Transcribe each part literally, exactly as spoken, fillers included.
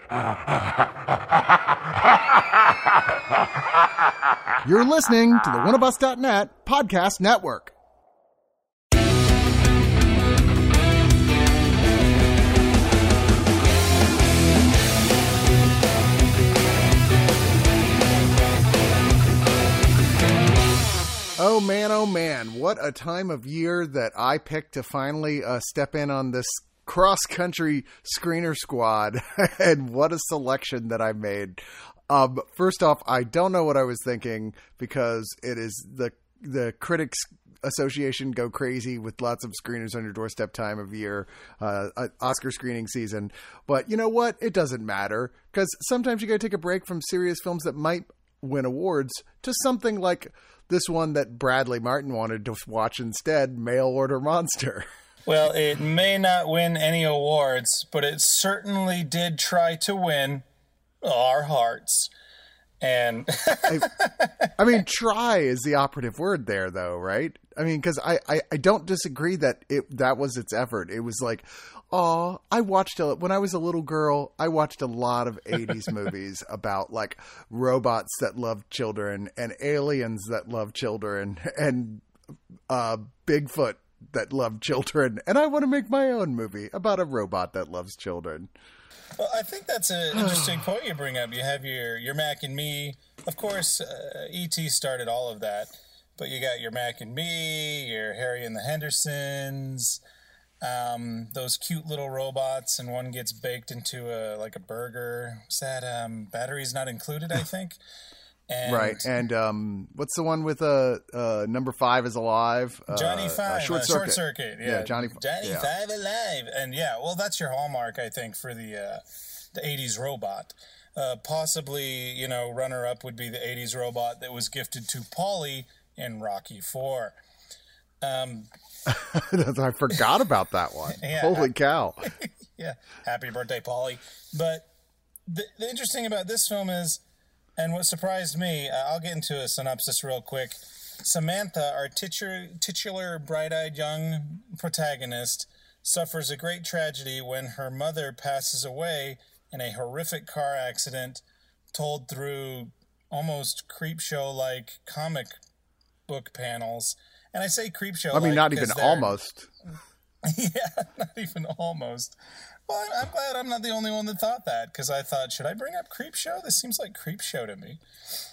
You're listening to the one of us dot net podcast network. Oh man, oh man, what a time of year that I picked to finally uh, step in on this cross-country screener squad, and what a selection that I made. Um, first off, I don't know what I was thinking, because it is the the Critics Association go crazy with lots of screeners on your doorstep time of year, uh, Oscar screening season. But you know what? It doesn't matter, because sometimes you got to take a break from serious films that might win awards to something like this one that Bradley Martin wanted to watch instead, Mail Order Monster. Well, it may not win any awards, but it certainly did try to win our hearts. And I, I mean, try is the operative word there, though, right? I mean, because I, I, I don't disagree that it that was its effort. It was like, oh, I watched a, when I was a little girl, I watched a lot of eighties movies about like robots that love children and aliens that love children and uh, Bigfoot that love children. And I want to make my own movie about a robot that loves children. Well, I think that's an interesting point you bring up. You have your, your Mac and Me. Of course, uh, E T started all of that. But you got your Mac and Me, your Harry and the Hendersons, um, those cute little robots, and one gets baked into a like a burger. Is that um, batteries not included, I think? And right. And um, what's the one with uh, uh, number five is alive? Johnny uh, Five. Uh, short, uh, circuit. Short Circuit. Yeah, yeah Johnny, Johnny yeah. Five alive. And yeah, well, that's your hallmark, I think, for the uh, the eighties robot. Uh, possibly, you know, runner-up would be the eighties robot that was gifted to Paulie in Rocky Four. Um, I forgot about that one. Yeah, Holy cow. Yeah. Happy birthday, Paulie. But the, the interesting about this film is, and what surprised me, uh, I'll get into a synopsis real quick. Samantha, our titular, titular bright-eyed young protagonist, suffers a great tragedy when her mother passes away in a horrific car accident told through almost Creepshow-like comic book panels. And I say Creepshow. I mean, not even almost. Yeah, not even almost. Well, I'm, I'm glad I'm not the only one that thought that, because I thought, should I bring up Creepshow? This seems like Creepshow to me.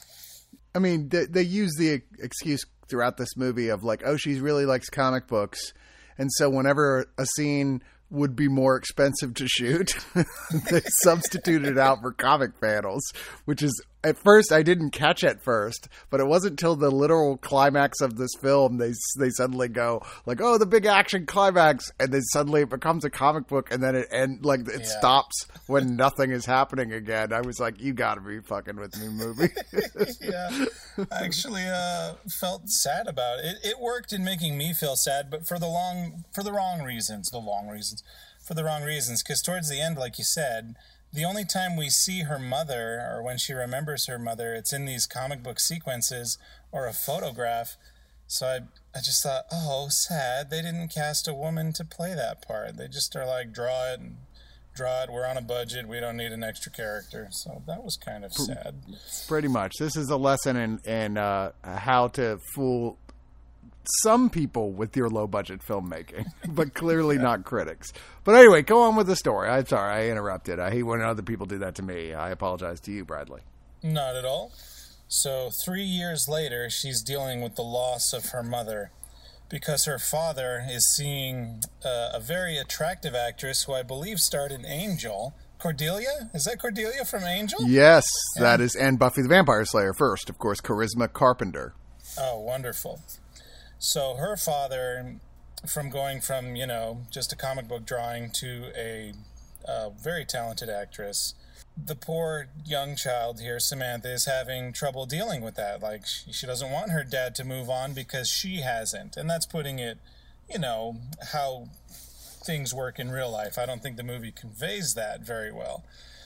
I mean, they, they use the excuse throughout this movie of like, oh, she really likes comic books. And so whenever a scene would be more expensive to shoot, they substituted it out for comic panels, which is, at first, I didn't catch at first, but it wasn't until the literal climax of this film, they they suddenly go like, oh, the big action climax, and then suddenly it becomes a comic book, and then it end like it Yeah. stops when nothing is happening again. I was like, you gotta be fucking with me, movie. Yeah, I actually uh, felt sad about it. it. It worked in making me feel sad, but for the long, for the wrong reasons. The long reasons, for the wrong reasons. Because towards the end, like you said, the only time we see her mother, or when she remembers her mother, it's in these comic book sequences or a photograph. So I, I just thought, oh, sad. They didn't cast a woman to play that part. They just are like, draw it and draw it. We're on a budget. We don't need an extra character. So that was kind of sad. Pretty much. This is a lesson in, in uh, how to fool some people with your low budget filmmaking, but clearly yeah. not critics. But anyway, go on with the story. I'm sorry, I interrupted. I hate when other people do that to me. I apologize to you, Bradley. Not at all. So three years later, she's dealing with the loss of her mother because her father is seeing uh, a very attractive actress who I believe starred in Angel. Cordelia? Is that Cordelia from Angel? Yes, and, that is. And Buffy the Vampire Slayer first, of course, Charisma Carpenter. Oh, wonderful. So her father, from going from, you know, just a comic book drawing to a uh, very talented actress, the poor young child here, Samantha, is having trouble dealing with that. Like, she, she doesn't want her dad to move on because she hasn't. And that's putting it, you know, how things work in real life. I don't think the movie conveys that very well.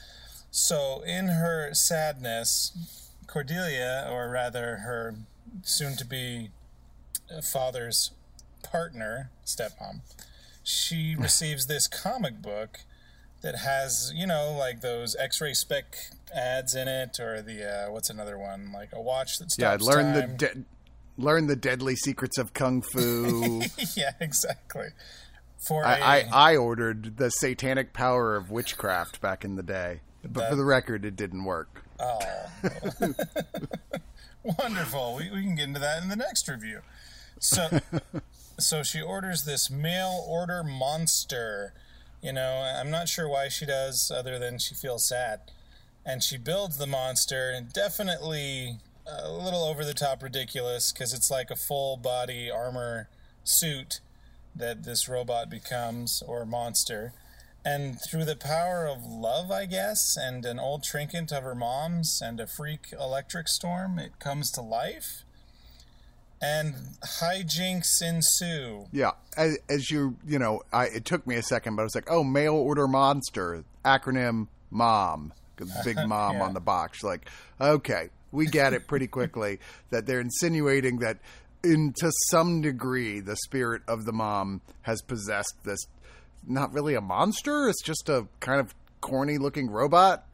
So in her sadness, Cordelia, or rather her soon-to-be father's partner, stepmom, she receives this comic book that has, you know, like those X-ray spec ads in it, or the uh, what's another one, like a watch that stops yeah, learn time. the de- learn the deadly secrets of kung fu. Yeah, exactly. For I, a, I I ordered the satanic power of witchcraft back in the day, but that, for the record, it didn't work. Oh, wonderful. We we can get into that in the next review. So, so she orders this mail order monster. You know, I'm not sure why she does, other than she feels sad. And she builds the monster, and definitely a little over-the-top ridiculous, because it's like a full-body armor suit that this robot becomes, or monster. And through the power of love, I guess, and an old trinket of her mom's, and a freak electric storm, it comes to life. And hijinks ensue. Yeah, as, as you, you know, I, it took me a second, but I was like, oh, mail order monster, acronym MOM, big mom yeah. on the box. Like, okay, we get it pretty quickly that they're insinuating that in, to some degree, the spirit of the mom has possessed this, not really a monster, it's just a kind of corny looking robot.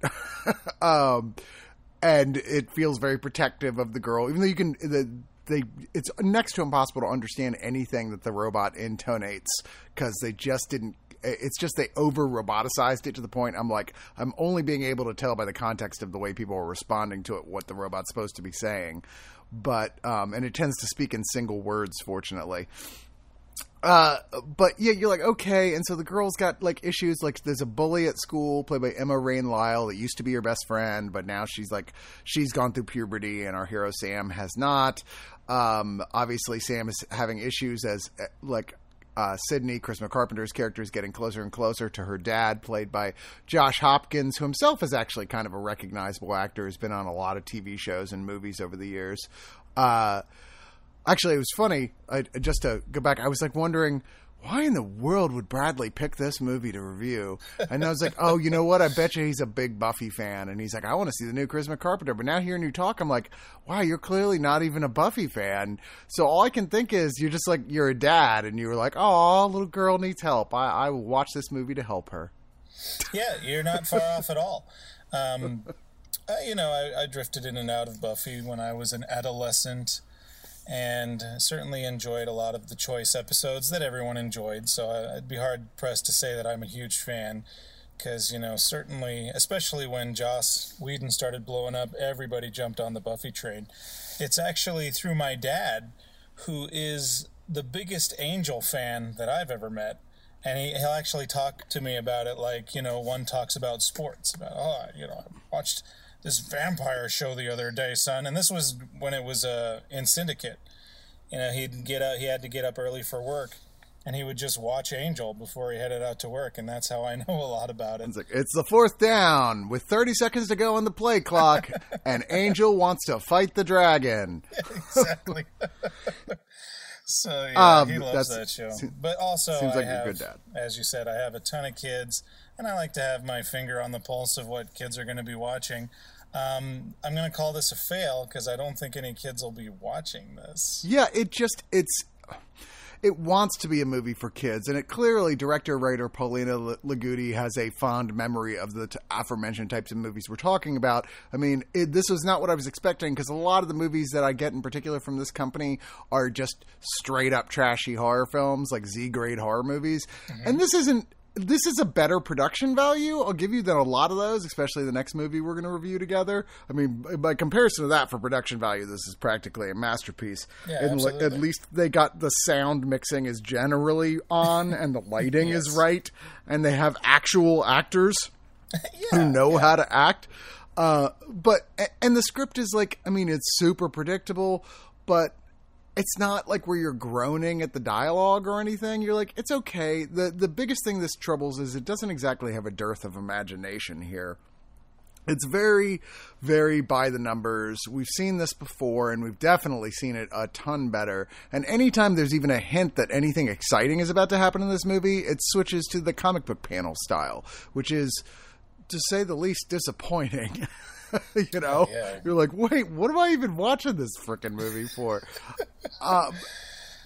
um, and it feels very protective of the girl, even though you can, the, They, it's next to impossible to understand anything that the robot intonates, because they just didn't, it's just they over roboticized it to the point I'm like, I'm only being able to tell by the context of the way people are responding to it what the robot's supposed to be saying. But, um, and it tends to speak in single words, fortunately. Uh, but yeah, you're like, okay. And so the girl's got like issues, like there's a bully at school played by Emma Rain Lyle that used to be her best friend, but now she's like, she's gone through puberty and our hero Sam has not. Um, obviously Sam is having issues as like, uh, Sydney, Chris McCarpenter's character, is getting closer and closer to her dad, played by Josh Hopkins, who himself is actually kind of a recognizable actor, has been on a lot of T V shows and movies over the years. Uh, Actually, it was funny, I, just to go back, I was like wondering, why in the world would Bradley pick this movie to review? And I was like, oh, you know what? I bet you he's a big Buffy fan. And he's like, I want to see the new Chris McCarpenter. But now hearing you talk, I'm like, wow, you're clearly not even a Buffy fan. So all I can think is you're just like, you're a dad. And you were like, oh, little girl needs help. I, I will watch this movie to help her. Yeah, you're not far off at all. Um, uh, you know, I, I drifted in and out of Buffy when I was an adolescent, and certainly enjoyed a lot of the choice episodes that everyone enjoyed, so I'd be hard-pressed to say that I'm a huge fan, because, you know, certainly, especially when Joss Whedon started blowing up, everybody jumped on the Buffy train. It's actually through my dad, who is the biggest Angel fan that I've ever met, and he, he'll actually talk to me about it like, you know, one talks about sports, about, oh, you know, I watched this vampire show the other day, son. And this was when it was uh, in Syndicate. You know, he'd get up, he had to get up early for work, and he would just watch Angel before he headed out to work, and that's how I know a lot about it. It's like, it's the fourth down with thirty seconds to go on the play clock, and Angel wants to fight the dragon. Yeah, exactly. So yeah, um, he loves that show. But also, seems like I have, a good dad. As you said, I have a ton of kids, and I like to have my finger on the pulse of what kids are going to be watching. Um, I'm going to call this a fail because I don't think any kids will be watching this. Yeah, it just, it's, it wants to be a movie for kids. And it clearly, director-writer Paulina Liguti has a fond memory of the t- aforementioned types of movies we're talking about. I mean, it, this was not what I was expecting, because a lot of the movies that I get in particular from this company are just straight-up trashy horror films, like Z-grade horror movies. Mm-hmm. And this isn't, this is a better production value, I'll give you, than a lot of those, especially the next movie we're going to review together. I mean, by comparison to that, for production value, this is practically a masterpiece. Yeah, and absolutely. At least they got the sound mixing is generally on, and the lighting yes. is right, and they have actual actors yeah, who know yeah. how to act. Uh, but and the script is like, I mean, it's super predictable, but it's not like where you're groaning at the dialogue or anything. You're like, it's okay. The the biggest thing this troubles is it doesn't exactly have a dearth of imagination here. It's very, very by the numbers. We've seen this before, and we've definitely seen it a ton better. And anytime there's even a hint that anything exciting is about to happen in this movie, it switches to the comic book panel style, which is, to say the least, disappointing. You know, yeah. You're like, wait, what am I even watching this freaking movie for? um,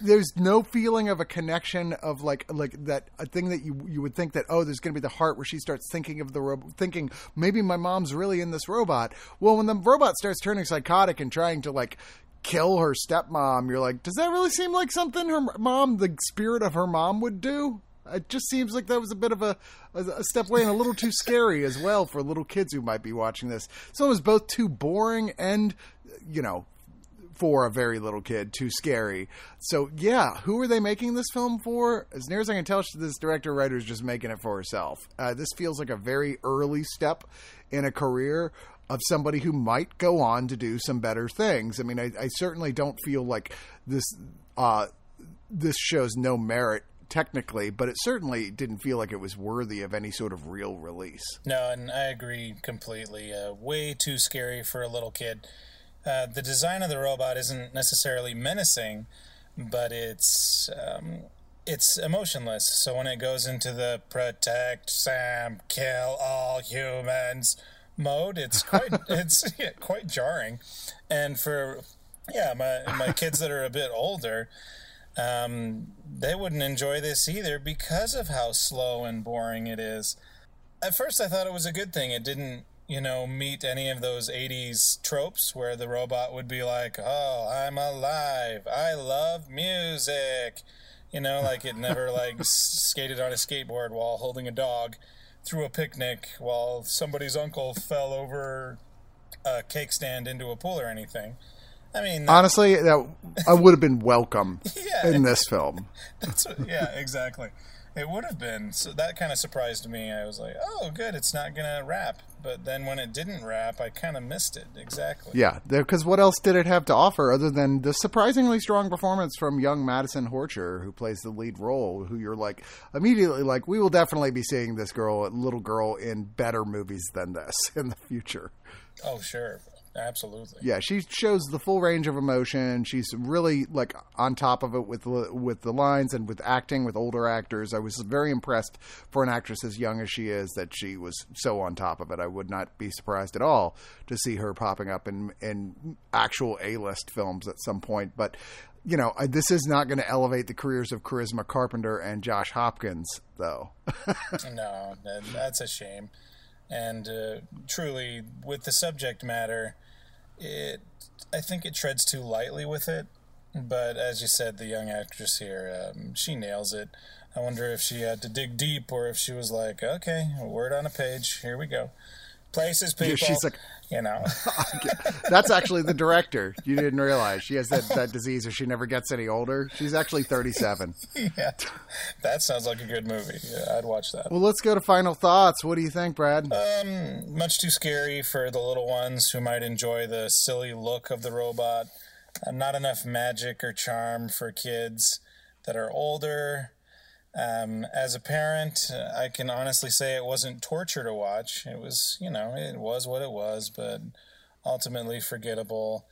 there's no feeling of a connection of like like that a thing that you you would think that, oh, there's going to be the heart where she starts thinking of the robot, thinking maybe my mom's really in this robot. Well, when the robot starts turning psychotic and trying to like kill her stepmom, you're like, does that really seem like something her mom, the spirit of her mom, would do? It just seems like that was a bit of a, a step away and a little too scary as well for little kids who might be watching this. So it was both too boring and, you know, for a very little kid, too scary. So yeah, who are they making this film for? As near as I can tell, this director writer is just making it for herself. Uh, this feels like a very early step in a career of somebody who might go on to do some better things. I mean, I, I certainly don't feel like this, uh, this shows no merit technically, but it certainly didn't feel like it was worthy of any sort of real release. No, and I agree completely. Uh, way too scary for a little kid. Uh, the design of the robot isn't necessarily menacing, but it's um, it's emotionless. So when it goes into the protect Sam, kill all humans mode, it's quite it's yeah, quite jarring. And for yeah, my my kids that are a bit older, um, they wouldn't enjoy this either because of how slow and boring it is. At first, I thought it was a good thing. It didn't, you know, meet any of those eighties tropes where the robot would be like, oh, I'm alive, I love music. You know, like it never like skated on a skateboard while holding a dog through a picnic while somebody's uncle fell over a cake stand into a pool or anything. I mean, honestly, that I would have been welcome yeah, in this film. That's what, yeah, exactly. It would have been. So that kind of surprised me. I was like, oh, good, it's not going to rap. But then when it didn't rap, I kind of missed it. Exactly. Yeah, because what else did it have to offer other than the surprisingly strong performance from young Madison Horcher, who plays the lead role, who you're like, immediately like, we will definitely be seeing this girl, little girl, in better movies than this in the future. Oh, sure. Absolutely. Yeah, she shows the full range of emotion. She's really like on top of it with with the lines and with acting with older actors. I was very impressed for an actress as young as she is that she was so on top of it. I would not be surprised at all to see her popping up in in actual A-list films at some point. But you know, this is not going to elevate the careers of Charisma Carpenter and Josh Hopkins, though. No, that's a shame. And uh, truly, with the subject matter, it I think it treads too lightly with it. But as you said, the young actress here, um, she nails it. I wonder if she had to dig deep or if she was like, okay, a word on a page, here we go. Places, people, she's like, you know. That's actually the director. You didn't realize. She has that, that disease where she never gets any older. She's actually thirty-seven. Yeah, that sounds like a good movie. Yeah, I'd watch that. Well, let's go to final thoughts. What do you think, Brad? Um, much too scary for the little ones who might enjoy the silly look of the robot. Uh, not enough magic or charm for kids that are older. Um, as a parent, uh, I can honestly say it wasn't torture to watch. It was, you know, it was what it was, but ultimately forgettable.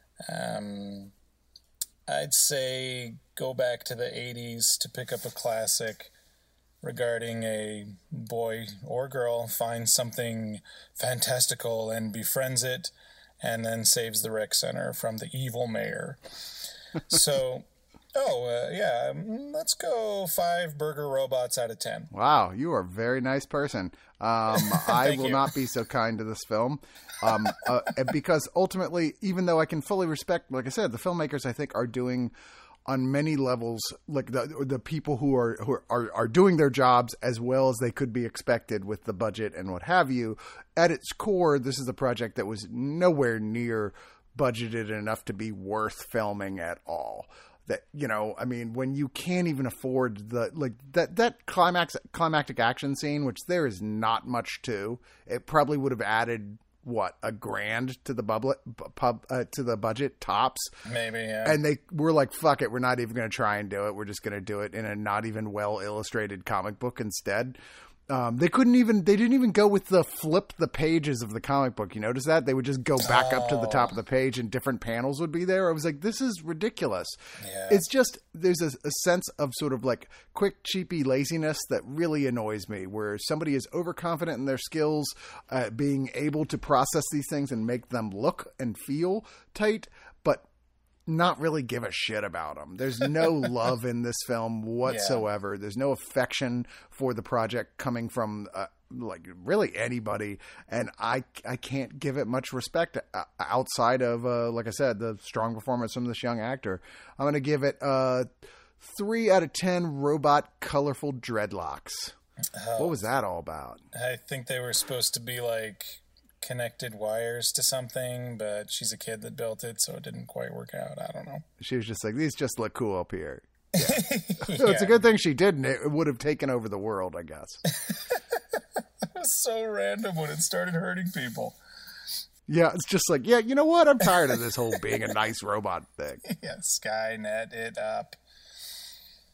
Um, I'd say go back to the eighties to pick up a classic regarding a boy or girl finds something fantastical and befriends it and then saves the rec center from the evil mayor. So... Oh, uh, yeah, let's go five burger robots out of ten. Wow, you are a very nice person. Um, I will you. not be so kind to this film um, uh, because ultimately, even though I can fully respect, like I said, the filmmakers I think are doing on many levels, like the the people who are who are, are doing their jobs as well as they could be expected with the budget and what have you. At its core, this is a project that was nowhere near budgeted enough to be worth filming at all. That, you know, I mean, when you can't even afford the, like, that, that climax, climactic action scene, which there is not much to, it probably would have added, what, a grand to the bubble, pub, uh, to the budget, tops. Maybe, yeah. And they were like, fuck it, we're not even going to try and do it. We're just going to do it in a not even well-illustrated comic book instead. Um, they couldn't even, they didn't even go with the flip the pages of the comic book. You notice that? They would just go back oh. up to the top of the page and different panels would be there. I was like, this is ridiculous. Yeah. It's just, there's a, a sense of sort of like quick, cheapy laziness that really annoys me, where somebody is overconfident in their skills, uh, being able to process these things and make them look and feel tight, but not really give a shit about him. There's no love in this film whatsoever. Yeah. There's no affection for the project coming from uh, like really anybody. And I, I can't give it much respect outside of, uh, like I said, the strong performance from this young actor. I'm going to give it uh three out of ten robot colorful dreadlocks. Oh, what was that all about? I think they were supposed to be like connected wires to something, but she's a kid that built it, so it didn't quite work out. I don't know. She was just like, these just look cool up here. Yeah. yeah. So it's a good thing she didn't. It would have taken over the world, I guess. It was so random when it started hurting people. Yeah, it's just like, yeah, you know what? I'm tired of this whole being a nice robot thing. Yeah, Skynet it up.